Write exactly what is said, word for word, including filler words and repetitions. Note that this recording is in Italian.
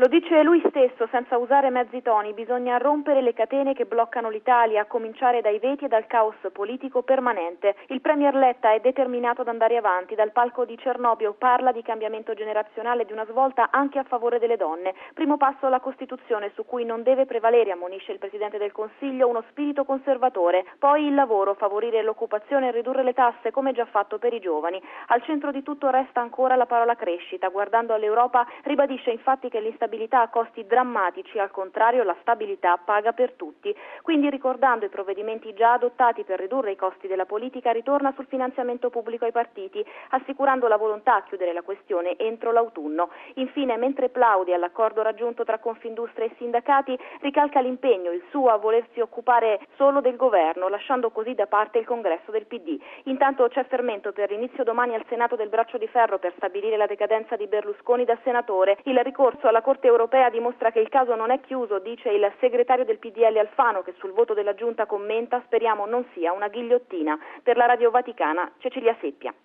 Lo dice lui stesso, senza usare mezzi toni, bisogna rompere le catene che bloccano l'Italia, a cominciare dai veti e dal caos politico permanente. Il premier Letta è determinato ad andare avanti, dal palco di Cernobbio parla di cambiamento generazionale e di una svolta anche a favore delle donne. Primo passo alla Costituzione, su cui non deve prevalere, ammonisce il Presidente del Consiglio, uno spirito conservatore. Poi il lavoro, favorire l'occupazione e ridurre le tasse, come già fatto per i giovani. Al centro di tutto resta ancora la parola crescita. Guardando all'Europa ribadisce infatti che l'instabilità ha costi drammatici, al contrario la stabilità paga per tutti. Quindi, ricordando i provvedimenti già adottati per ridurre i costi della politica, ritorna sul finanziamento pubblico ai partiti, assicurando la volontà a chiudere la questione entro l'autunno. Infine, mentre plaude all'accordo raggiunto tra Confindustria e sindacati, ricalca l'impegno, il suo, a volersi occupare solo del governo, lasciando così da parte il congresso del P D. Intanto c'è fermento per l'inizio domani al Senato del braccio di ferro per stabilire la decadenza di Berlusconi da senatore. Il ricorso alla Corte europea dimostra che il caso non è chiuso, dice il segretario del P D L Alfano, che sul voto della Giunta commenta: speriamo non sia una ghigliottina. Per la Radio Vaticana, Cecilia Seppia.